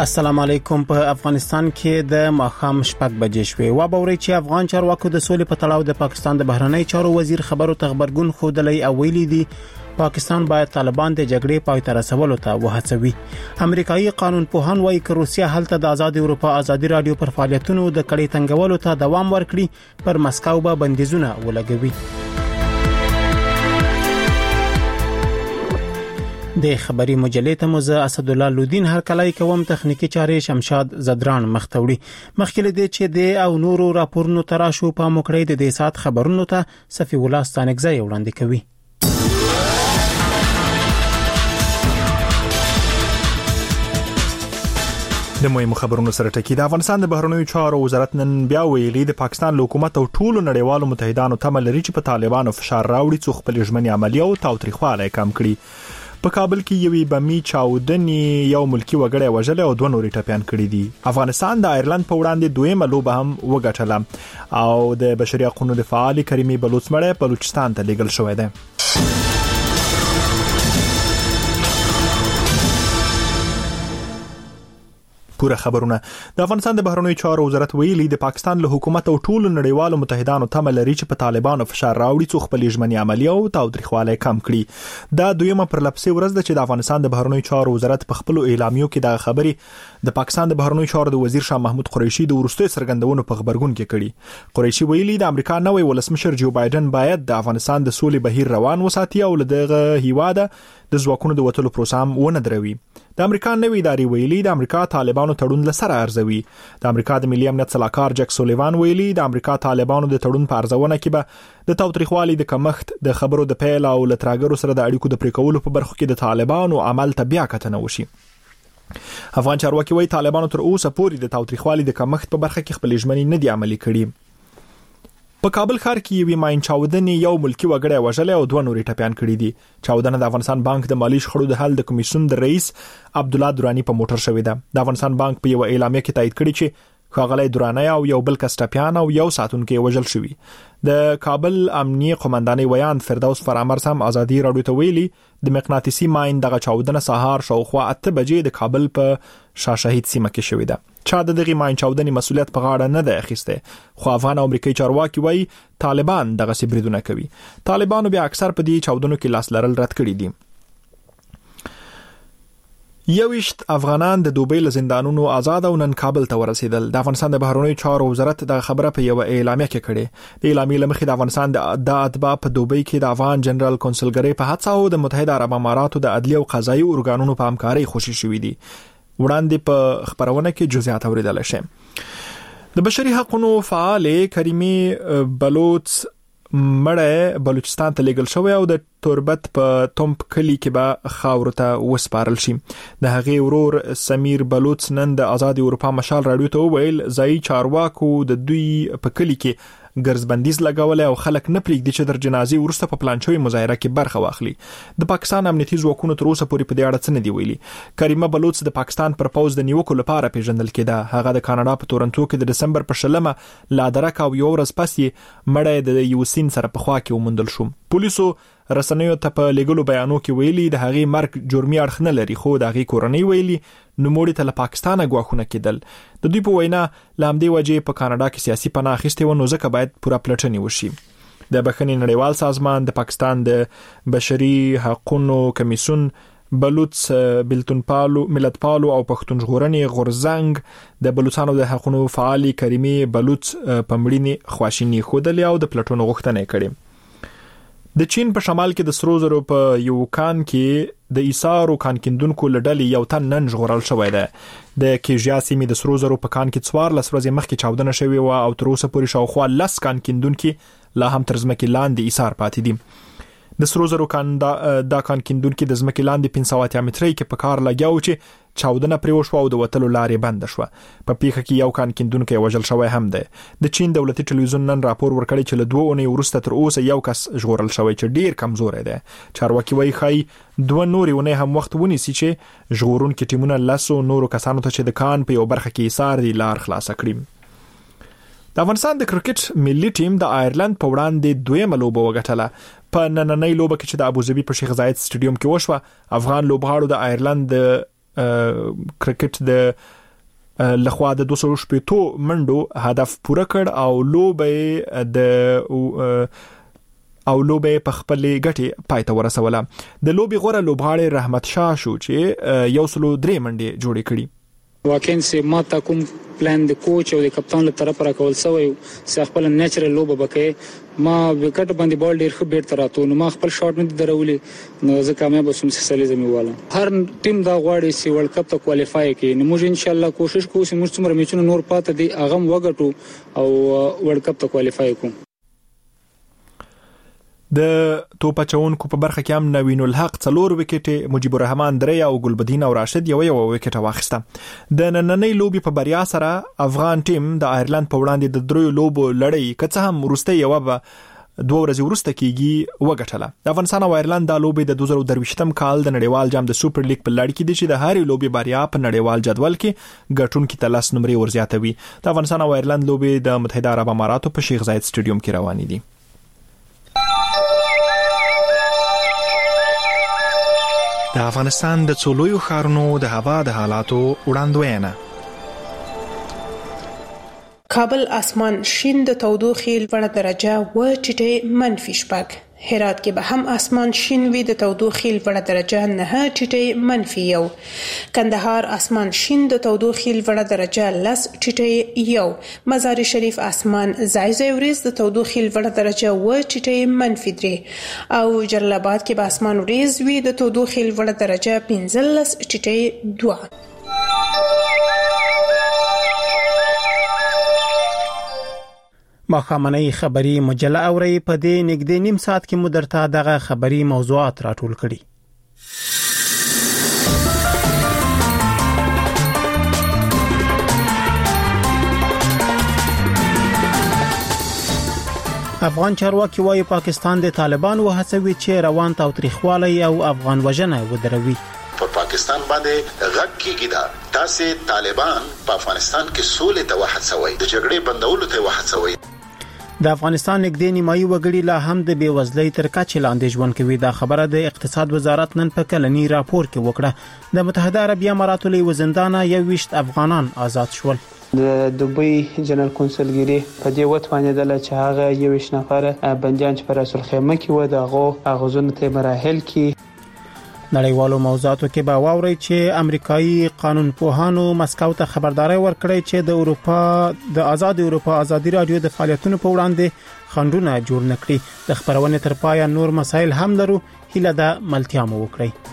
السلام علیکم. په افغانستان کې د ماښام شپږ بجې شوې و باوري چې افغان چارواکو د سولې په تړاو د پاکستان د بهرنی چارو وزیر خبرو خبرګون خودلې او ویلي دي پاکستان باید طالبان د جګړې پای ته رسولو ته وهڅوي. امریکایي قانون پوهان وايي چې روسیا هلته د آزاد اروپا آزادي رادیو پر فعالیتونو د کړې تنګولو ته دوام ورکړي، پر مسکو به بندیزونه ولګوي. د خبري مجلې ته مزه اسد الله لودین هر کله کوم تخنیکی چارې شمشاد زدران مختوړي. مخکې دې چې د او نورو راپورونو تراشو په موکړې د دې سات خبرونو ته صفی الله ستانګزی وړاندې کوي. د مهمو خبرونو سره ټکی. د افغانستان د بهرنیو چارو وزارت نن بیا ویلي د پاکستان حکومت او ټولو نړیوالو متحدانو تمه لري چې په طالبانو فشار راوړي څو خپل ژمنې عملیه او تاوتریخواله کم کړي. په کابل کې یوې بمي چاودنې یو ملکی وګړی وژل او دوه نورې ټپيان کړي دي. افغانستان د آیرلند په وړاندې دویمه لوبه هم وګټله او د بشري حقوقو د فعال کریمي بلوچ مړی بلوچستان ته لیږل شوی دی. پوره خبرونه. د افغانستان د بهرنیو چارو وزارت ویلي د پاکستان له حکومت او ټولو نړیوالو متحدانو تمه لري چې په طالبانو فشار راوړي څو خپل ژمنې عملیه او تاوتریخواله کم کړي. دا دویمه پر لپسې ورځ ده چې د افغانستان د بهرنیو چارو وزارت په خپل اعلامیو کې د خبري د پاکستان د بهرنیو چارو د وزیر شاه محمود قریشي د ورستي سرګندونو په خبرګون کې کړي. قریشي ویلي د امریکا نوې ولسمشر جو بایدن باید د افغانستان د سولې بهیر روان وساتي او لدغه هیواده د ځواکونو د وټلو پروسه هم ونه دروي. د امریکا نوې ادارې ویلي د امریکا طالبانو تړون لسره ارزوي. د امریکا د ملي امنیت صلاحکار جک سولیوان ویلي د امریکا طالبانو د تړون په ارزونه کې به د تاوتریخوالي د کمښت د خبرو د پیل او لتراګرو سره د اړیکو د پریکولو په برخو کې د طالبانو عمل ته بیا کتنه وشي. افغان چارواکي وايي طالبانو تر اوسه پورې د تاوتریخوالي د کمښت په برخه کې خپل ژمنې نه دي عملي کړي. په کابل ښار کې یوې ماین چاودنې یو ملکی وګړی وژل او دوه نورې ټپيان کړي دي. چاودنه د افغانستان بانک د مالی شخړو د حل د کمیسیون د رئیس عبدالله درانی په موټر شوې ده. د افغانستان بانک په یو اعلامیه کې تایید کړی چې ښاغلی درانی او یو بل کس ټپيان او یو ساتونکی وژل شوی. د کابل امنیه قومندانۍ ویان فردوس فرامرز هم آزادي رادیو ته ویلي د مقناطیسي ماین دغه چاودنه سهار شاوخوا 8 بجې د کابل په شاهشهید سیمه کې شوې ده. چا د دغه ماین چاودنې مسؤلیت په غاړه نه ده اخیسته، خو افغان او امریکایي چارواکي وایي طالبان دغه سبریدونه کوي. طالبانو بیا اکثر په دې چاودنو کې لاس لرل رد کړي دي. یوشت افغانان د دوبۍ له زندانونو آزاد او نن کابل ته ورسېدل. د افغانستان د بهرنیو چارو وزارت د خبره په یو اعلامیه کې کړې. د اعلامیې لمخې د افغانستان د اتباع په دوبۍ کې د افغان جنرال کونسلګری په هڅه او د متحده عرب اماراتو د عدلیه او قضایي ارګانونو په همکارۍ خوشي شوې دي. وړاندې په خبرونه کې جزئیات اوریدل شي. د بشري حقوقو فعال کریمي بلوچ مړی بلوچستان ته لیږل شوی او د توربت په تومپ کلی کې به خاورو ته وسپارل شي. د هغې ورور سمیر بلوچ نن د آزاد اروپا مشال رادیو ته وویل ځایي چارواکو د دوی په کلی کې ګرځبندیز لګول او خلک نه پریږدي چې در جنازي ورسته په پلان شوی مظاهره کې برخه واخلي. د پاکستان امنیتي ځواکونو تر اوسه پورې په دې اړه څه نه دی ویلي. کریمه بلوچ د پاکستان پر پوز د نیوکو لپاره پیژندل کېده. هغه د کاناډا په تورنټو کې د دسمبر په 10 لا درک او یو ورځ پس یې مړی د یوسین سره په خوا کې ومندل شو. پولیسو رسنیو ته په لګلو بیانو کې ویلي د هغې مرګ جرمي اړخ نه لري، خو د هغې کورنۍ ویلي نوموړي ته له پاکستانه ګواښونه کېدل. د دوی په وینا له همدې وجې په کاناډا کې سیاسي پناه اخیستې و، نو ځکه باید پوره پلټنې وشي. د بخښنې نړیوال سازمان، د پاکستان د بشري حقوقو کمیسیون، بلوچ بلتون ملت پالو او پښتون ژغورنې غورزنګ د بلوچستان د حقوقو فعال کریمي بلوچ په مړینې خواشینی خودلې او د پلټنو غوښتنه کړې. د چین په شمال کې د سرو زرو په یو کان کې د ایثارو کان کیندونکو لړلې یو تن نن ژغورل شوی دی. د کیژیا سیمې د سرو زرو په کان کې 14 ورځې مخکې چاودنه شوې و او تر اوسه پورې شاوخوا 10 کان کیندونکو لا هم تر ځمکې لاندې ایثار پاتې دي. د سرو زرو کان دا کان کیندونکو د ځمکې لاندې 500 مترۍ کې په کار لګیاو چې چاودنه پرې وشوه او د وټلو لارې بند شوه. په پیښه کې یو کان کیندونکو وژل شوی هم دی. د چین دولتي ټلویزیون نن راپور ورکړی چې له 2 اونۍ وروسته تر اوسه یو کس ژغورل شوی چې ډیر کمزوري دی. چارواکي وايي خای 2 نورې ونې هم وخت ونیسي چې ژغورونکو ټیمونه لاسو نورو کسانو ته چې د کان په یو برخه کې ایثار دي لار خلاص کړي. د افغانستان د کرکټ ملي ټیم د آیرلند په وړاندې دویمه لوبه وګټله. په نننۍ لوبه کې چې د ابوظبي په شیخ زاید سټیډیوم کې وشوه، افغان لوبغاړو د آیرلند د کرکټ د لخوا د 280 منډو هدف پوره کړ او لوبه په خپل ګټي پایته ورسوله. د لوبي غوړه لوبغاړي رحمت شاه شو چې 103 منډي جوړې کړي. واقعا سي ما تا کوم پلان د کوچ او د کپتان له طرف را کول سوی سي خپل نیچرل لوبه بکې ما وکټ باندې بال ډیر ښه بیرته راتو نو ما خپل شاټ مې درولې نو زه کامیاب شوم چې سلیزم واله. هر ټیم دا غواړي چې ورلد کپ ته کوالیفای کړي نو موږ ان شاء الله کوشش کوو چې موږ څومره میچونه نور پاتې دي هغه وګټو او ورلد کپ ته کوالیفای کوو. د توپچونکو په برخه کې هم نوین الحق 4 وکټ، مجيب الرحمن 3 او ګلبدین او راشد یو وکټ واخیسته. د نننۍ لوبي په بریا سره افغان ټیم د آیرلند په وړاندې د 3 لوبو لړۍ کڅه هم ورسته یو به 2 ورځې ورسته کیږي وګټله. د افغانستان او آیرلند د لوبي د 2023م کال د نړیوال جام د سوپر لیګ په لړۍ کې دي چې د هاري لوبي بریا په نړیوال جدول کې ګټونکو ته 10 نمرې ورزیاتوي. د افغانستان او آیرلند لوبي د متحده عرب اماراتو په شیخ زاید سټیډیوم کې روانې دي. د افغانستان د څولویو ښارونو د هوا د حالاتو وړاندوینه. کابل اسمان شین د تودوخې لوړه درجه و ټیټه -8. هرات کې به هم اسمان شین وي د تودوخې لوړه درجه 9 ټیټه -1. کندهار اسمان شین د تودوخې لوړه درجه 10 ټیټه 1. مزار شریف اسمان ځای ځای وریځ د تودوخې لوړه درجه و ټیټه -3. او جلال آباد کې به اسمان وریځ وي د تودوخې لوړه درجه 15 ټیټه 2. ماښامنۍ خبری مجله اوري په دې نږدې نیم ساعت کې مدرته دغه خبری موضوعات راټول کړي. افغان چارواکي وايي پاکستان د طالبان وهڅوي چې روان تاوتریخوالی او افغان وژنه ودروي. په پاکستان باندې غږ کیږي دا تاسو طالبان په افغانستان کې سولې ته وهڅوي د جګړې بندولو ته وهڅوي. د افغانستان نږدې نیمایي وګړي لا هم د بیوزلۍ تر کچې لاندې ژوند کوي. دا خبره د اقتصاد وزارت نن په کلنی راپور کې وکړه. د متحده عربي اماراتو له زندانه 21 افغانان آزاد شول. د دوبۍ جنرال کنسولګری په دې وتوانیدل چې هغه 21 نفر بنديان چې پر رسول خیمه کې و دغه اغوزونه ته مراحل کې. نړیوالو موضوعاتو کې به واوري چې امریکایي قانونپوهانو مسکو ته خبرداري ورکړې چې د اروپا د آزاد اروپا ازادي رادیو د فعالیتونو په وړاندې خنډونه جوړ نکړي. د خبرونې تر پایه نور مسایل هم لرو، هیله ده ملتیا مو وکړئ.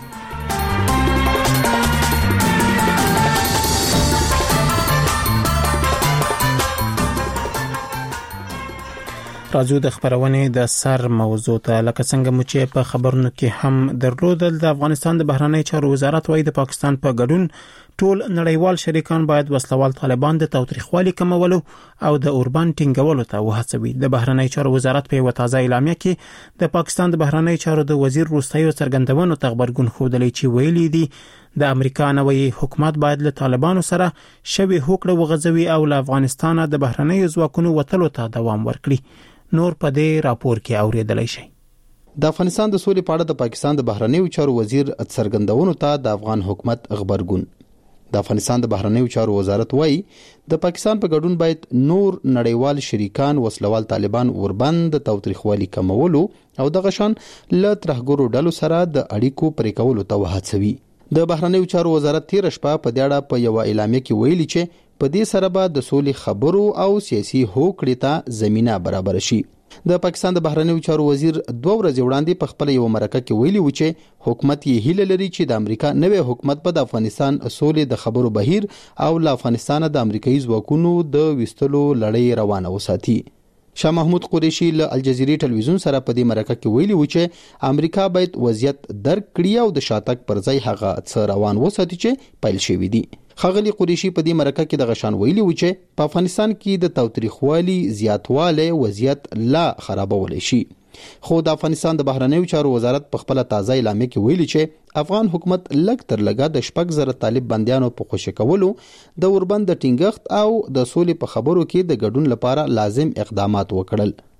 راځو د خبرونې د سر موضوع ته. لکه څنګه مو چې په خبرونو کې هم درلودل، د افغانستان د بهرنی چارو وزارت وايي د پاکستان په ګډون ټول نړیوال شریکان باید وسلوال طالبان د تاوتریخوالي کمولو او د اوربان ټینګولو ته وهڅوي. د بهرنی چارو وزارت په وتازه اعلامیه کې د پاکستان د بهرنی چارو د وزیر روستایو څرګندونو ته خبرګون خوده چې ویلي دي د امریکا نوې حکومت باید له طالبانو سره شوي هوکړه وغځوي او له افغانستان د بهرنی ځواکونو وتلو ته دوام ورکړي. نور په دې راپور کې اوریدلای شي. د افغانستان د سولې په اړه د پاکستان د بهرنیو چارو وزیر څرګندونو ته د افغان حکومت خبرګون. د افغانستان د بهرنیو چارو وزارت وایي د پاکستان په ګډون باید نور نړیوال شریکان وسلوال طالبان وربند تاوتریخوالي کمولو او دغه شان له ترهګرو ډلو سره د اړیکو پرې کولو ته وهڅوي. د بهرنیو چارو وزارت تیر شپه په دې اړه په یو اعلامیه کې ویلي چې په دې سره به د سولې خبرو او سیاسي هوکړې ته زمينه برابر شي. د پاکستان د بهرنیو چارو وزیر 2 ورځې وړاندې په خپل یو مرکه کې ویلي و چې حکومت یې هیله لري چې د امریکا نوې حکومت په افغانستان سولې د خبرو بهیر او له افغانستان د امریکایي ځواکونو د وستلو لړۍ روانه وساتي. شاه محمود قریشي له الجزیرې ټلویزیون سره په دې مرکه کې ویلي و چې امریکا باید وضعیت درک کړي او د شاتګ پر ځای هغه څه روان وساتي چې پیل شوی دی. خاغلی قریشي په دې مرکه کې د غشان ویلي و چې په افغانستان کې د تاوتریخوالي زیاتواله وضعیت لا خرابول شي. خو د افغانستان د بهرنیو چارو وزارت په خپل تازه اعلامیه کې ویلي چې افغان حکومت لږ تر لږه د 6,000 طالب بنديانو په خوشی کولو د اوربند ټینګښت او د سولې په خبرو کې د ګډون لپاره لازم اقدامات وکړل.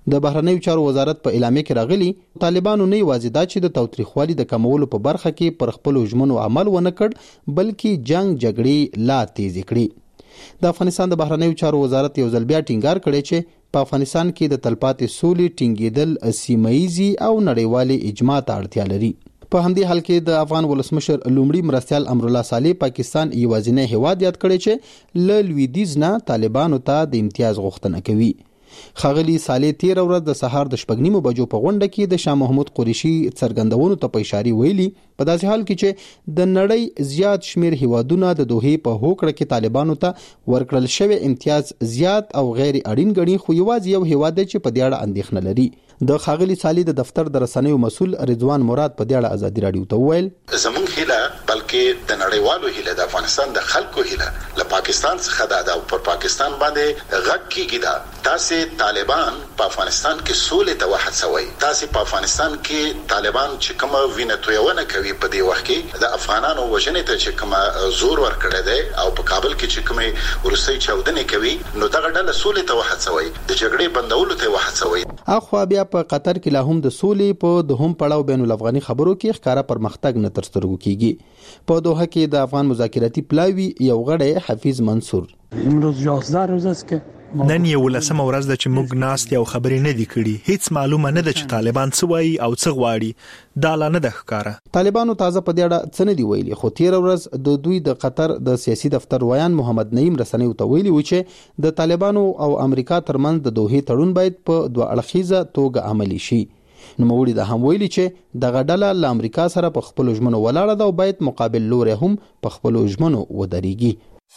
د بهرنیو چارو وزارت په اعلامیه کې راغلي طالبانو نه یوازې دا چې د تاوتریخوالي د کمولو په برخه کې پر خپل ژمنو عمل ونه کړ بلکې جنگ جګړې لا تیز کړې. د افغانستان د بهرنیو چارو وزارت یو ځل بیا ټینګار کړی چې په افغانستان کې د تلپاتې سولې ټینګېدل سیمه‌یزي او نړیوالې اجماع ته اړتیا لري. په همدې حال کې د افغان ولسمشر لومړي مرستیال امرالله صالح پاکستان یوازینی هیواد یاد کړی چې له لویدیځ نه طالبانو ته د امتیاز غوښتنه کوي. ښاغلي صالح تیر ورځ د سهار د 9 بجو په غونډه کې د شاه محمود قریشي څرګندونو ته په اشاره ویلي په داسې حال کې چې د نړۍ زیات شمیر هیوادونه د دوحې په هوکړه کې طالبانو ته ورکړل شوی امتیاز زیات او غیر اړین ګڼي خو یوازې یو هیواد چې په دې اړه اندېښنه لري. د ښاغلي صالح د دفتر د رسنیو مسؤل رضوان مراد په دې اړه ازادي رادیو ته وویل زمونږ هیله بلکې د نړیوالو هیله د افغانستان د خلکو هیله له پاکستان څخه دا پر پاکستان باندې غږ کیږي دا تاسې طالبان په افغانستان کې سولې ته وهڅوي. تاسې په افغانستان کې طالبان چې کومه وینه تویونه کوي په دې وخت کې د افغانانو وژنې ته چې کومه زور ورکړی دی او په کابل کې چې کومه وروستۍ چاودنې کوي نو دغه ډله سولې ته وهڅوي د جګړې بندولو ته وهڅوي. اخوا بیا په قطر کې لا هم د سولې په دوهم پړاو بین الافغاني خبرو کې ښکارا پرمختګ نه تر سترګو کیږي. په دوحه کې د افغان مذاکراتي پلاوی یو غړی حفیظ منصور امروز 11 روز است که نن یو لسمه ورځ ده چې موږ ناست یو خبرې نه دی کړي. هیڅ معلومه نه ده چې طالبان څه وایي او څه غواړي. دا لا نه ده ښکارا. طالبانو تازه په دې اړه څه نه دی ویلي خو تیر ورځ د دوی د قطر د سیاسي دفتر ویان محمد نعیم رسنیو ته ویلي و چې د طالبانو او امریکا ترمنځ د دوحې تړون باید په دوه اړخیزه توګه عملی شي. نوموړي د هم ویلي چې دغه ډله له امریکا سره په خپل ژمنو ولاړه ده او باید مقابل لوري هم په خپل ژمنو ودرېږي.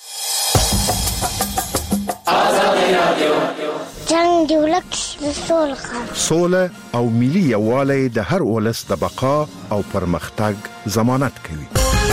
جنگ دی ولک سوله او ملي یووالی د هر ولس د بقا او پرمختګ ضمانت کوي.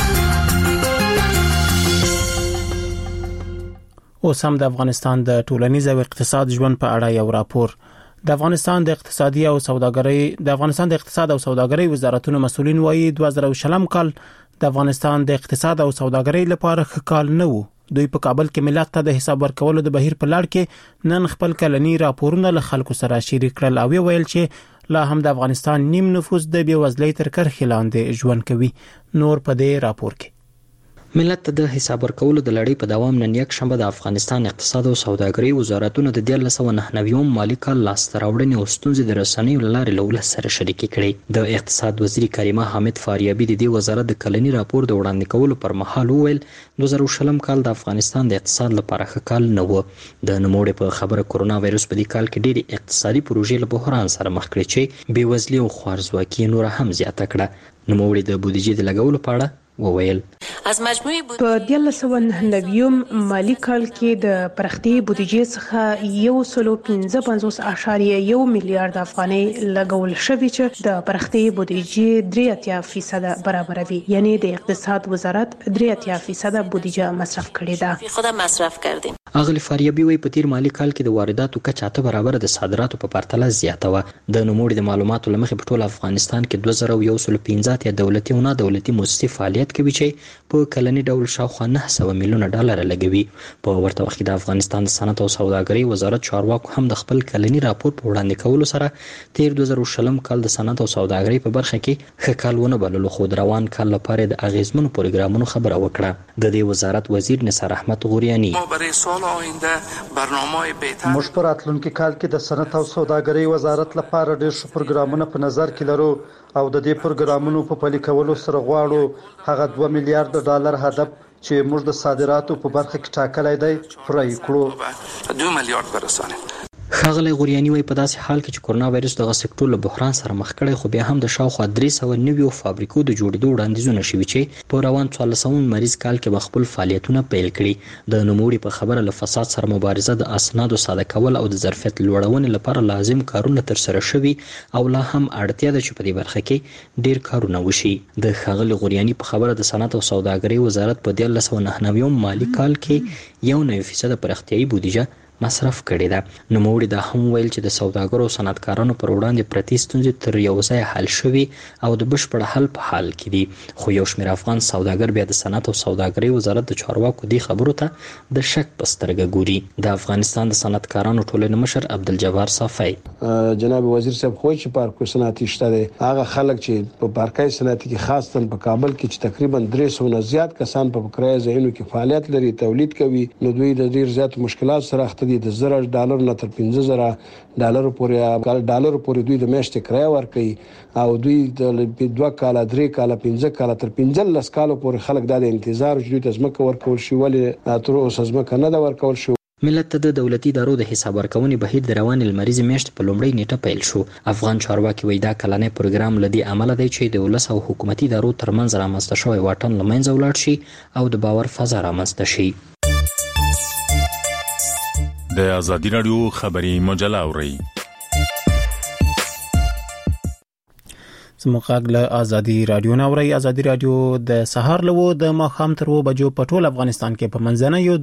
اوس هم د افغانستان د ټولنیز او اقتصاد ژوند په اړه یو راپور. د افغانستان د اقتصاد او سوداګرۍ وزارتونو مسؤلین وایي 2020 کال د افغانستان د اقتصاد او سوداګرۍ لپاره ښه کال نه و. دوی په کابل کې ملت ته د حساب ورکولو د بهیر په لړ کې نن خپل کلنی راپورونه له خلکو سره شریک کړل او ویل چې لا هم د افغانستان نیم نفوس د بیوزلۍ تر کرښې لاندې ژوند کوي. نور په دې راپور کې ملت ته د حساب ورکولو د لړۍ په دوام نن یک شنبه د افغانستان اقتصاد او سوداګرۍ وزارتونو د 1999 مالی کال لاسته راوړنې او ستونزې د رسنیو له لارې له ولس سره شریکې کړې. د اقتصاد وزیر کریمه حامد فاریابي د دې وزارت د کلنی راپور د وړاندې کولو پر مهال وویل 2020 کال د افغانستان د اقتصاد لپاره ښه کال نه و. د نوموړي په خبره کورونا وایرس په دې کال کې ډېری اقتصادي پروژې له بحران سره مخ کړې چې بېوزلي او خوارځواکي نور هم زیاته کړه. نوموړي د بودیجې د لګولو په اړه وویل په 1999 مالی کال کې د پرختي بودیجې څخه 155.1 میلیارډ افغانۍ لګول شوې چې د پرختي بودیجې 3% برابروي. یعنی د اقتصاد وزارت 3% بودیجه مصرف کړې ده. خود مصرف کردیم. اغلی فاریابي وایي په تیر مالی کال کې د وارداتو کچه 8 برابر د صادراتو په پرتله زیاته و. د نوموړي د معلوماتو لمخې په ټول افغانستان کې 2115 دولتي او نه دولتي مؤسسې فعالیت کوي چې په کلنی ډول شاوخوا 900 میلیونه ډالر لګوي. په ورته وخت کې د افغانستان د صنعت او سوداګرۍ وزارت چارواکو هم د خپل کلنی راپور په وړاندې کولو سره تیر 2020 کال د صنعت او سوداګرۍ په برخه کې ښه کال ونه بللو خو د روان کال لپاره د اغیزمنو پروګرامونو خبره وکړه. د دې وزارت وزیر نثار احمد غوریانی موږ په راتلونکي کال کې د صنعت او سوداګرۍ وزارت لپاره ډېر ښه پروګرامونه په نظر کې لرو او د دې پروګرامونو په پلي کولو سره غواړو هغه 2 میلیارډ ډالر هدف چې موږ د صادراتو په برخه کې ټاکلی دی پوره کړو. 2 میلیارډ برسانه. ښاغلی غوریانی وایي په داسې حال کې چې کورونا وایرس دغه سکتور له بحران سره مخ کړی خو بیا هم د شاوخوا 390 فابریکو د جوړېدو وړاندیزونه شوي چې په روان 14 مریض کال کې خپل فعالیتونه پیل کړي. د نوموړي په خبره له فساد سره مبارزه د اسنادو ساده کول او د ظرفیت لوړونې لپاره لازم کارونه ترسره شوي او لا هم اړتیا ده چې په دې برخه کې ډېر کارونه وشي. د ښاغلي غوریانی په خبره د صنعت او سوداګرۍ وزارت په 1999 مالی کال کې 1% پراختیایي بودیجه مصرف کړې ده. نوموړي دا هم ویل چې د سوداګرو او صنعتکارانو پر وړاندې پرتې ستونزې تر یو ځایه حل شوي او د بشپړ حل په حال کې دي. خو یو شمېر افغان سوداګر بیا د صنعت او سوداګرۍ وزارت د چارواکو دې خبرو ته د شک په سترګه ګوري. د افغانستان د صنعتکارانو ټولنې مشر عبدالجبار صافی: جناب وزیر صاحب خو چې پارک صنعتي شته دي، هغه خلک چې په پارکای صنعتي کې خاص تل په کابل کې چې تقریبا 300 نه زیات کسان په کرایه ځایونو کې فعالیت لري، تولید کوي، نو دوی د ډیر زیات مشکلات سره اخته دي. د $1000 نه تر $15,000 پورې دوی د میاشتې کرایه ورکوي او دوی د 2 کال 3 کال 15 کال تر 15 کال پورې خلک د انتظار چې دوی تزمکه ورکول شي، ولې تر اوسه ځمکه نه دا ورکول شي. ملت ته د دولتي ادارو د حساب ورکونې بهیر د روانې لمریزې میاشتې په لومړۍ نیټه پیل شو. افغان چارواکي وایي دا کلنی پروګرام له دې امله دی چې د ولس او حکومتي ادارو ترمنځ رامنځته شوی واټن له منځه ولاړ شي او د باور فضا رامنځته شي. د ازادي راډیو خبري مجله اورئ. زموږ له ازادي راډیو نوري ازادي راډیو د سهار له د ماخام تر 2 بجو په ټول افغانستان کې په منځنۍ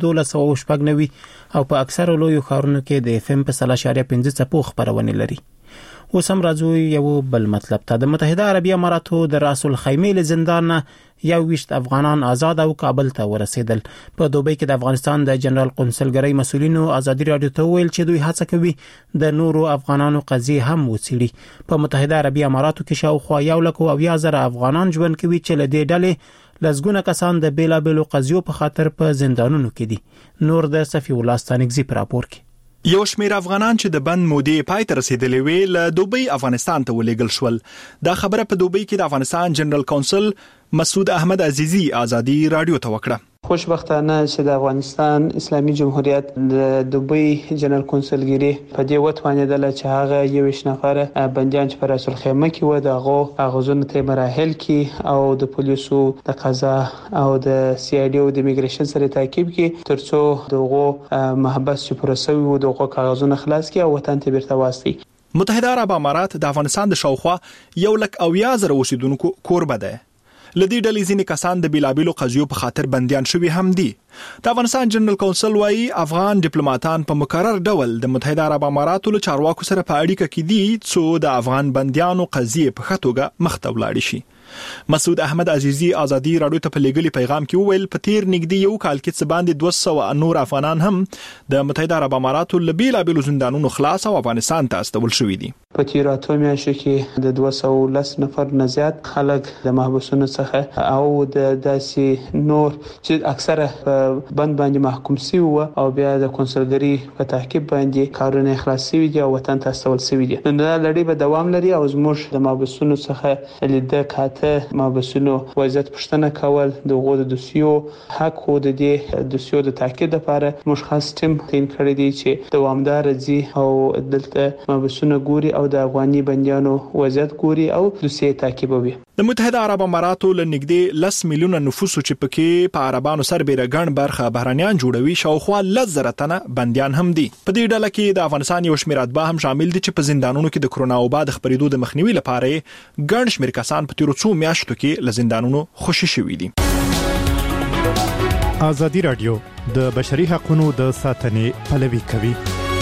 1290 او په اکثر لوی ښارونو کې د FM په 3.5 څپو خبرونه لري. اوس هم راځو یو بل مطلب ته. د متحده عربی اماراتو د راس الخیمه له زندان 21 افغانان آزاد او کابل ته ورسېدل. په دوبۍ کې د افغانستان د جنرال قونسلګرۍ مسولینو ازادي راډیو ته ویل چې دوی هڅه کوي د نورو افغانانو قضیه هم وڅېړي. په متحده عربی اماراتو کې شاوخوا 1,000 افغانان ژوند کوي چې له دې ډلې لزګونه کسان د بیلابېلو قضیو په خاطر په زندانونو کې دي. نور د صفی الله ستانکزی پر راپور کې. یو شمېر افغانان چې د بند مودې پای ته رسیدلې وې له دوبۍ افغانستان ته ولېږل شول. دا خبره په دوبۍ کې د افغانستان جنرال کونسل مسعود احمد عزیزی ازادي راډیو ته وکړه. خوشبختانه چې د افغانستان اسلامي جمهوریت د دوبۍ جنرال کونسلګری په دې وتوانیدل چې هغه 21 نفر بندیان چې پر رسول خیمه کې و دغه غوښنه ته مراحل کې او د پولیسو د قضا او د سی آی ډي او د ایمیګریشن سره تعقیب کې ترڅو دغه محبس چې پروسوي و دغه کاغذونه خلاص کړي او وطن ته بیرته واستي. متحده عرب امارات د افغانستان د شاوخوا 1,000 اوسیدونکو کوربه ده. لدی ډلې ځینې کسان د بیلابېلو قضیو په خاطر بندیان شوي هم دي. د افغانستان جنرال کونسل وايي افغان ډیپلوماټان په مکرر ډول د متحده عرب اماراتو له چارواکو سره په اړیکه کې دي څو د افغان بندیانو قضیه په ښه توګه مخته ولاړ شي. مسعود احمد عزیزی ازادي راډیو ته په لګلي پیغام کې وویل په تیر نږدې یو کال کې څه باندې 200 نور افغانان هم د متحده عرب اماراتو له بیلابېلو زندانونو خلاص او افغانستان ته استول شوي دي. په تیر اته میاشتو کې د 210 نفر نه زیات خلک د محبسونو څخه او د داسې نور چې اکثره بند باندې محکوم شوي وو او بیا د کونسلګری په تعقیب باندې کارونه خلاص شوي دي او وطن ته استول شوي دي. نو دا لړۍ به دوام لري او زموږ د محبسونو څخه لیدل کاته محبسونو وضعیت پښتنه کول دغه د دوسیو حق خو د دې دوسیو د تاکید لپاره مشخص ټیم تعین کړی دی چې دوامدار دي او دلته محبسونه ګوري او د افغاني بندیانو وضعیت ګوري او دوسیې تعقیبوي. د متحده عرب اماراتو له نږدې 10 میلیونه نفوس چې پکې په عربانو سربېره ګڼ برخه بهرانيان جوړوي شاوخوا 10,000 تنه بندیان هم دي. په دې ډله کې د افغانستان یو شمېر اتباع هم شامل دي چې په زندانونو کې د کرونا وبا د خپرېدو د مخنیوي لپاره ګڼ شمېر کسان په تیرو څو میاشتو کې له زندانونو خوشي شوي دي. ازادي راډیو د بشري حقوقو د ساتنې پلوي کوي.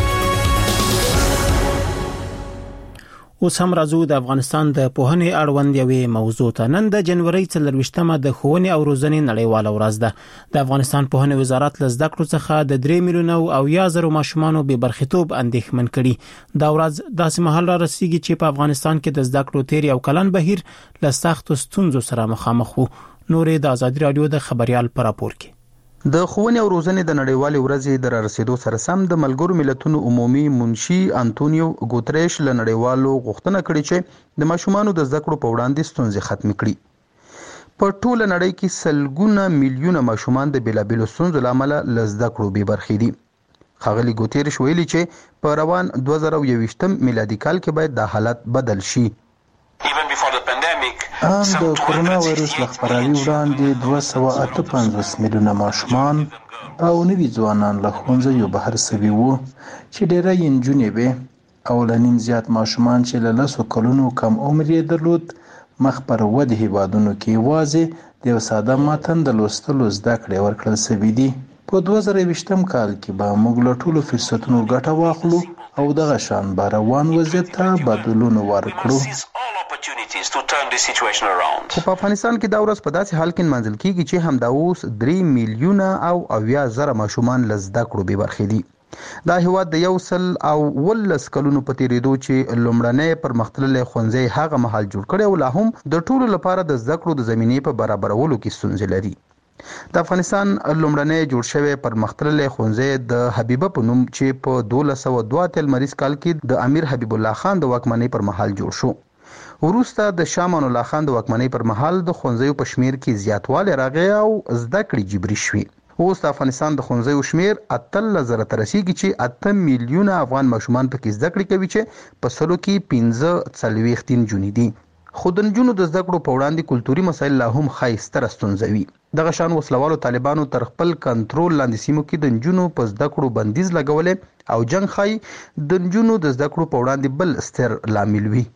اوس هم راځو د افغانستان د پوهنې اړوند یوې موضوع ته. نن د جنوري 24مه د ښوونې او روزنې نړیواله ورځ ده. د افغانستان پوهنې وزارت له زده کړو څخه د 3 میلیونه او 1000 ماشومانو بې برخیتوب اندېښمن کړي. دا ورځ داسې مهال را رسیږي چې په افغانستان کې د زده کړو تیر یو کلن بهیر له سختو ستونزو سره مخامخ وو. نورې د ازادي راډیو د خبريال پر راپور کې. د ښوونې او روزنې د نړیوالې ورځې د رسیدو سره سم د ملګرو ملتونو عمومي منشي انټونیو ګوتریش له نړیوالو غوښتنه کړې چې د ماشومانو د زده کړو په وړاندې ستونزې ختم کړي. په ټوله نړۍ کې سلګونه میلیونه ماشومان د بیلابېلو ستونزو له امله له زده کړو بې برخې دي. ښاغلي ګوتریش ویلي چې په روان 2021 میلادي کال کې باید دا حالت بدل شي. ان د کرونا وایرس له خپراوي وړاندې 258 میلیونه ماشومان او نوي ځوانان له ښوونځیو بهر سوي وو چې ډېری یې نجونې وې او له نیم زیات ماشومان چې له 10 کلونو کم عمر یې درلود مخ پر ودې هیوادونو کې یوازې د یو ساده متن د لوستلو زده کړې ورکړل سوي دي. په 2020م کال کې به موږ له ټولو فرصتونو ګټه واخلو او دغه شان به روان وضعیت ته بدلون ورکړو. په افغانستان کې دا ورځ په داسې حال کې منځل کیږي چې همدا اوس 3 میلیونه او 80,000 ماشومان له زده کړو بې برخې دي. دا هیواد د 119 کلونو په تیریدو چې لومړنۍ پرمختللي ښوونځي هغه مهال جوړ کړي او لا هم د ټولو لپاره د زده کړو د زمینې په برابرولو کې ستونزې لري. د افغانستان لومړنۍ جوړ شوی پرمختللي ښوونځی د حبیبه په نوم چې په 1202 لمریز کال کې د امیر حبیب الله خان د واکمنۍ پر مهال جوړ شو. وروسته د شاه امان الله خان د واکمنۍ پر مهال د ښوونځیو په شمیر کې زیاتوالی راغی او زده کړې جبري شوې. اوس د افغانستان د ښوونځیو شمیر 18,000 ته رسیږي چې 8 میلیونه افغان ماشومان پکې زده کړې کوي چې په سلو کې 45 نجونې دي. خو د نجونو د زده کړو په وړاندې کلتوري مسایل لا هم ښایسته ستونزه وي. دغه شان وسلوالو طالبانو تر خپل کنټرول لاندې سیمو کې د نجونو په زده کړو بندیز لګولې او جنگ ښایي د نجونو د زده کړو په وړاندې بل ستر لامل وي.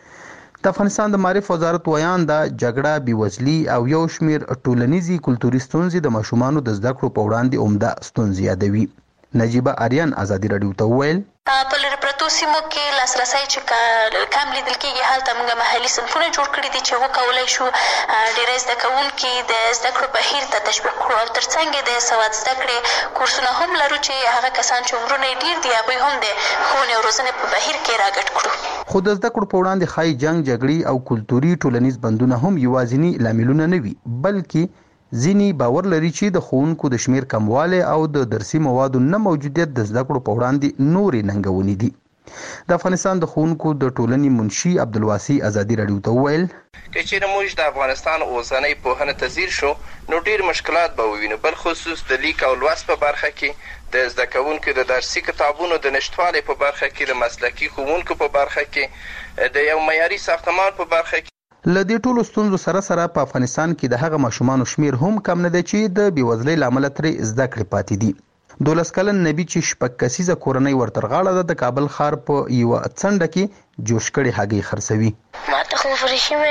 د افغانستان د معارف وزارت ویان دا جګړه بیوزلي او یو شمیر ټولنیزي کلتوري ستونزې د ماشومانو د زده کړو په وړاندې عمده ستونزې یادوي. نجیبه آریان ازادي رادیو ته وویل په لرې پرتو سیمو کې لاسرسی چې کم لیدل کېږي هلته موږ محلي صنفونه جوړ کړي دي چې وکولی شو ډېری زده کوونکي د زده کړو بهیر ته تشویق کړو او تر څنګ د سواد زده کړې کورسونه هم لرو چې هغه کسان چې عمرونه یې ډېر دي هغوی هم د ښوونې او روزنې په بهیر کې راګډ کړو. خو د زده کړو په وړاندې ښایي جنګ جګړې او کلتوري ټولنیز بندونه هم یوازینی لاملونه نه وي، بلکې ځینی باور لري چې د ښوونکو د شمیر کموالی او د درسي موادو نه موجودیت د زده کړو په وړاندې نورې ننګونې دي. د افغانستان د ښوونکو د ټولنې منشي عبدالواسي ازادي رادیو ته وویل که چیرې موږ د افغانستان اوسنۍ پوهنې ته ځیر شو نو ډېر مشکلات به ووینو، بالخصوص د لیک او لوست په برخه کې، د زده کوونکو د درسي کتابونو د نشتوالي په برخه کې، د مسلکي ښوونکو په برخه کې، د یو معیاري ساختمان په برخه کې. له دې ټولو ستونزو سره سره په افغانستان کې د هغه ماشومانو شمیر هم کم نه دی چې د بېوزلۍ له امله ترې زده کړې پاتې دي. 12 کلن نبی چې شپږ کسیزه کورنۍ ورتر غاړه ده د کابل ښار په یوه څنډه کې جوش کړې هګۍ خرڅوي. ماته خو فروشی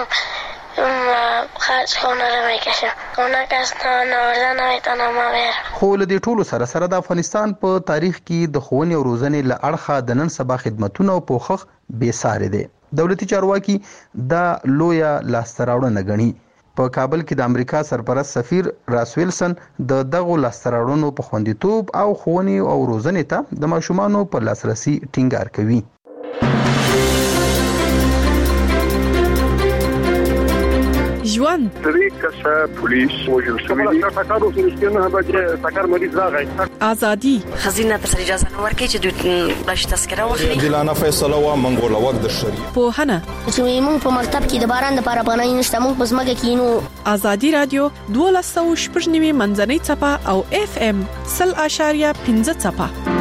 میکنم خرج خونه رو میکشم اونا کس نوردن نمیتونم ما برم. خو له دې ټولو سره سره د افغانستان په تاریخ کې د ښوونې او روزنې له اړخه د نن سبا خدمتونه او پوښښ بېسارې دی. دولتي چارواکي دا لویه لاسته راوړنه ګڼي. په کابل کې د امریکا سرپرست سفیر راس ویلسن د دغو لاسته راوړنو په خوندیتوب او ښوونې او روزنې ته د ماشومانو په لاسرسي ټینګار کوي. ژوند درې کسه پولیس وژل شوي دي. ټاکارو سرشتونه به ټاکار مریض راغی. ازادي خزینه ته اجازه نه ورکړي چې دوی بلش تذکره واخلي. جلانه فیصله وا منګول وخت د شری پوهنه چې موږ په مکتب کې د باران د لپاره بنای نشته، موږ په ځمکه کې نو. ازادي رادیو 12.9 منځنۍ چپه او FM 0.5 چپه.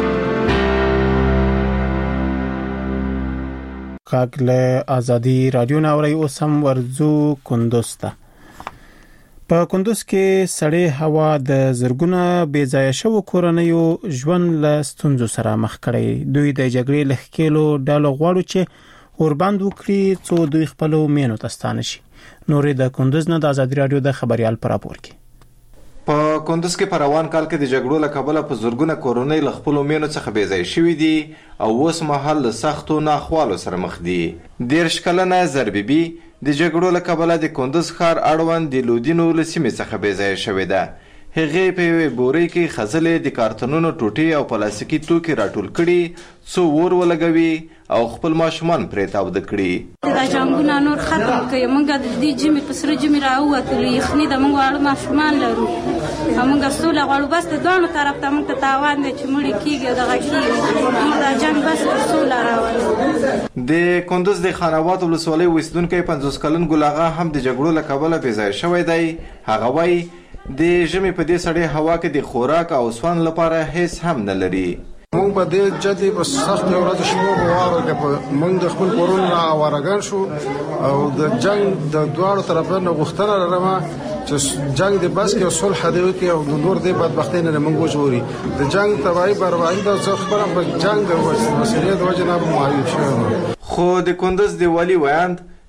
کاکله ازادي رادیو ناوړی اوسم ورزو کندوز ته. په کندوز کې سړې هوا د زرګونه بې ځایه شوو کورنیو ژوند له ستونزو سره مخ کړی. دوی د جګړې له ښکېلو ډلو غواړي چې اوربند وکړي څو دوی خپلو مینو ته ستانه شي. نورې د کندوز نه د ازادي رادیو د خبريال پر راپور کې. په کندوز کې په روان کال کې د جګړو له کبله په زرګونه کورنۍ له خپلو مینو څخه بې ځایه شوي دي او اوس مهال له سختو ناخوالو سره مخ دي. 13 کلنه زربیبي د جګړو له کبله د کندوز ښار اړوند د لودینو له سیمې څخه بې ځایه شوې ده. هغې په یوې بورۍ کې خځلې د کارتونونو ټوټې او پلاستیکي توکي راټول کړي څو اور ولګوي او خپل ماشومان پرې تاوده کړي. دا جنګونه نور ختم کړي. موږ د دې جمع په سره جمع راووتلو یخني د موږ واړه ماشومان لرو. موږ سوله غواړو بس د دوه طرف ته موږ ته تاوان دي چې مړي کېږي دغه کېږي دا جنګ بس سوله راوړي. د کندوز د خانوات ولسوالۍ اوسیدونکی 50 کلن ګل اغا هم د جګړو له کبله بې ځایه شوی دی. هغه وایي د ژمي په دې سړې هوا کې د خوراک او سون لپاره هیڅ هم نه لري. موږ په دې جدي په سخت ورځ شمو غواړو چې موږ د خپل کورونه اوارګان شو او د جنگ د دواړو طرفونو غوښتنه لرمه چې جنگ د بس کې صلح دی او د نور د بدبختۍ نه موږ جوړي. د جنگ تبعی برابرۍ د څخه په جنگ او مسئله د وجه نه معیوب شوم. خو د کندوز د والی ویاند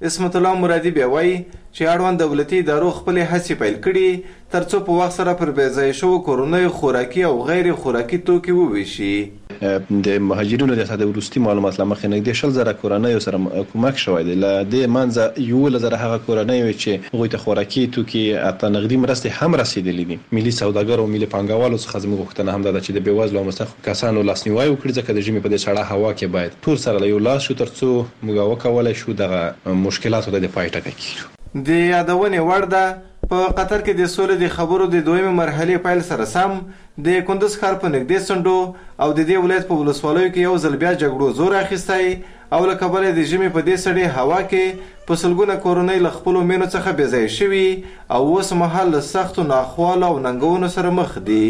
اسمت الله مرادي بیا وایي چې اړوند دولتي ادارو خپلې هڅې پیل کړي ترڅو په وخت سره پر بې ځایه شوو کورنیو خوراکي او غیر خوراکي توکي وویشي. د مهاجرینو د ساده وروستي معلومات لمخې نږدې 100,000 کورنیو سره کومک شوی دی. له دې منځه 11,000 هغه کورنیو چې هغوی ته خوراکي توکي حتی نغدي مرستې هم رسیدلې دي. ملي سوداګرو او ملي پانګوالو څخه زموږ غوښتنه هم ده چې د بېوزلو او مستحقو کسانو لاسنیوی وکړي، ځکه د ژمي په دې سړه هوا کې باید ټول سره له یو لاس شو ترڅو موږ وکولی شو دغه مشکلاتو ته د پای ټکی کړو. د یادونې وړ ده په قطر کې د سولې د خبرو د دویمې مرحلې پیل سره سم د کندوز ښار په نږدې څنډو او د دې ولایت په ولسوالیو کې یو ځل بیا جګړو زور اخیستی او له کبله د ژمي په دې سړې هوا کې په سلګونه کورنۍ له خپلو مینو څخه بې ځایه شوي او اوس مهال له سختو ناخوالو او ننګونو سره مخ دي.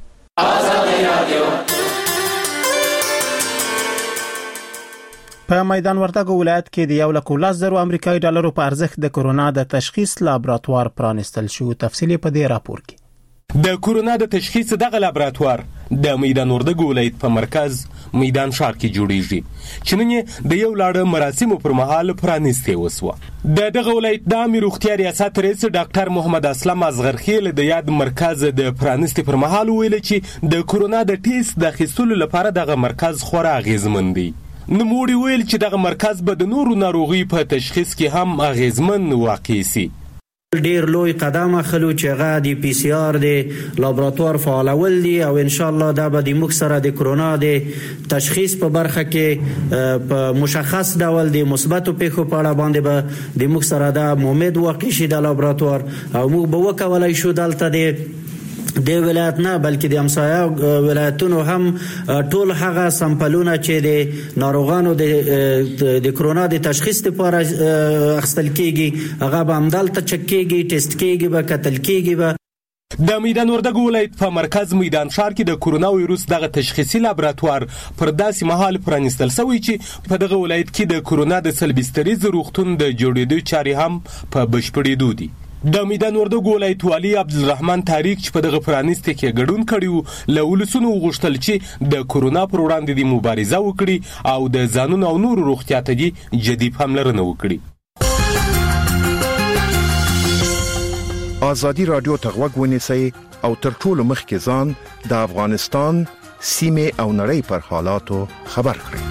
په میدان وردګو ولایت کې د 1,10,000 امریکایي ډالرو په ارزښت د کورونا د تشخیص لابراتوار پرانستل شو. تفصیل په دې راپور کې. د کورونا د تشخیص دغه لابراتوار د میدان وردګو ولایت په مرکز میدان ښار کې جوړیږي چې نن یې د یو لاړه مراسمو پر مهال پرانیستې وسوه. د دغه ولایت د امیر روغتیا ریاست رئیس ډاکټر محمد اسلم اصغرخیل د یاد مرکز د پرانیستې پر مهال ویل چې د کورونا د ټیسټ د اخیستلو لپاره دغه مرکز خورا اغیزمن دی. نوموړي ویل چې دغه مرکز به د نورو ناروغیو په تشخیص کې هم اغیزمن واقع سي. ډیر لوی قدم اخلو چې هغه د پی سی آر د لابراتوار فعالول دي او ان شاء الله دا به د موږ سره د کرونا د تشخیص په برخه کې په مشخص ډول د مثبتو پیښو په اړه باندې به د موږ سره د امید واقع شي د لابراتوار او موږ به وکولای شو دلته د ولایت نه بلکې د همسایه ولایتونو هم ټول هغه سمپلونه چې د ناروغانو د کرونا د تشخیص لپاره اخیستل کیږي هغه به همدلته چک کیږي، ټیسټ کیږي، به کتل کیږي. به د میدان وردګو ولایت په مرکز میدان ښار کې د کورونا وایروس دغه تشخیصي لابراتوار پر داسې مهال پرانیستل شوی چې په دغه ولایت کې د کورونا د سلبستریز روغتون د جوړېدو چارې هم په بشپړېدو دي. د میدان وردګو ولایت والي عبدالرحمن تاریک چې په دغه پرانیستې کې ګډون کړی و له ولسونو وغوښتل چې د کورونا پر وړاندې د مبارزه وکړي او د ځانونو او نورو روغتیا ته دې جدي پاملرنه وکړي. ازادي رادیو ته غوږ ونیسئ او تر ټولو مخکې ځان د افغانستان سیمې او نړۍ پر حالاتو خبر کړئ.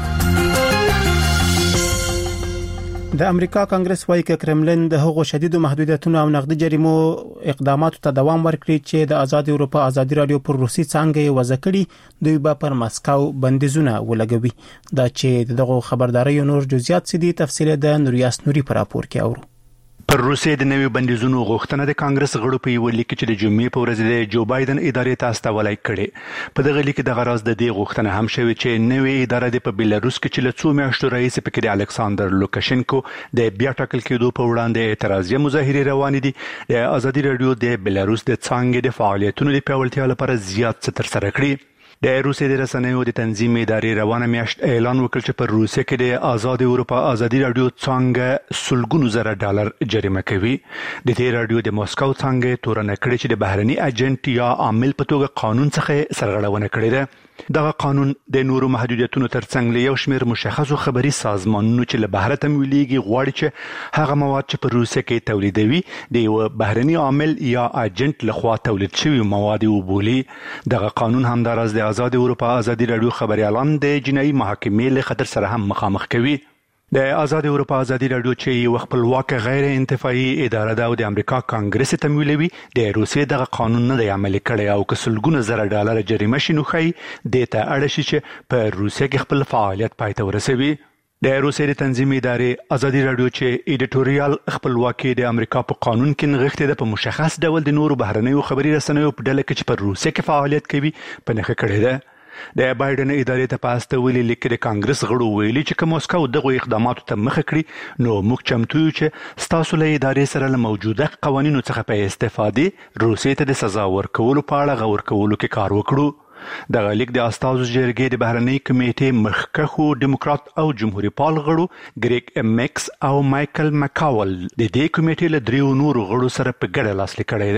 د امریکا کانګرس وايي چې کرملین د هغو شدیدو محدودیتونو او نقدي جریمو اقداماتو ته دوام ورکړي چې د آزاد اروپا ازادي رادیو پر روسي څنګه وضع کړي دوی به پر مسکو بندیزونه ولګوي. دا چې دغه خبرداري نور جزئیات سدي تفصیل د نوریاس نوري پر راپور کې اورو. پر روسیې د نوي بندیزونو غوښتنه د کانګرس غړو په یو لیک چې د جمعې په ورځ د جو بایدن ادارې ته استولای کړي. په دغه لیک د غراز د دې غوښتنه هم شوې چې نوې اداره د په بیلاروس کې چې له څو میاشتو رئیس پکې د الکساندر لوکاشنکو د بیا ټاکل کېدو په وړاندې اعتراضي مظاهرې روان دي. د ازادي رادیو د بیلاروس د څنګه د فعالیتونو د پیاوړتیا لپاره زیات څه ترسره کړي. د روسیې د رسنیو د تنظیم ادارې روانه میاشت اعلان وکړ چې پر روسیې کې د آزاد اروپا ازادي رادیو څنګه سلګونو زره ډالر جریمه کوي. د دې رادیو د ماسکو څنګه تورنه کړی چې د بهرني ایجنټ یا عامل په توګه قانون څخه سرغړونه کړې ده. دغه قانون د نورو محدودیتونو ترڅنګ له یو شمېر مشخصو خبري سازمانونو چې له بهر تمویلېږي غواړي چې هغه مواد چې په روسیې کې تولیدوي د یو بهرني عامل یا ایجنټ لخوا تولید شوی مواد وبولي. دغه قانون همداراز د آزاد اروپا ازادي رادیو خبريالان د جنایي محاکمې له خطر سره هم مخامخ کوي. د آزاد اروپا ازادي رادیو چې یو خپلواک غیر انتفاعي اداره ده او د امریکا کانګرس تمویلوي د روسیې دغه قانون نه دی عملي کړی او کسلګونه زره ډالر جریمه شي نو خي د ته اړ شي چې په روسیې کې خپل فعالیت پای ته ورسوي. د روسیې د تنظیم ادارې ازادي رادیو چې ایډیټوریال خپلواکي د امریکا په قانون کې نغښتې ده په مشخص ډول د نورو بهرنیو خبري رسنیو په ډله کې چې په روسیې کې فعالیت کوي په نښه کړې ده. د بایدن ادارې ته پاسته ویلي لیک د کانګرس غړو ویلي چې کوم مسکو دغه اقداماتو ته مخه کړی نو موږ چمتو یو چې ستاسو له ادارې سره له موجوده قوانینو څخه په استفاده روسیې ته د سزا ورکولو په اړه غور کولو کې کار وکړو. دغه لیک د استازو جرګې د بهرنۍ کمیټې مخکښو ډیموکرات او جمهوریت پال غړو ګریګ میکس او مایکل مکاول د دې کمیټې له دریو نورو غړو سره په ګډه لاسلیک کړی دی.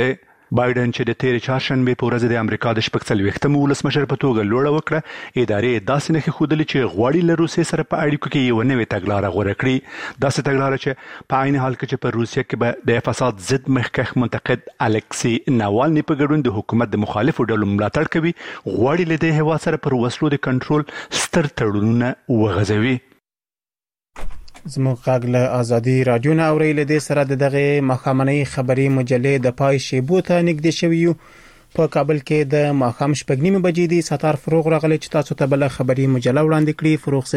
بایدن چې د تیر چهارشنبه په ورځ د امریکا د 40 ولسمشر په توګه لوړه وکړه، ادارې داسې نه ښودلې چې غواړي له روسیې سره په اړیکو کې یو نوې تګلاره غوره کړي. داسې تګلاره چې په عین حال کې چې په روسیه کې به د فساد ضد مخکښ منتقد الکسی ناوالني په ګډون د حکومت د مخالفو ډلو ملاتړ کوي، غواړي له دې هیواد سره پر وسلو د کنټرول ستر تړونونه وغځوي. زموږ غږ له ازادي رادیو نه اوري. له دې سره دغه مخامنۍ خبري مجلې د پای شیبو ته نږدې شوی یو. په کابل کې د ماښام 9:30 بجې د ستار فروغ راغلی چې تاسو ته بل خبري مجله وړاندې کړي. فروغ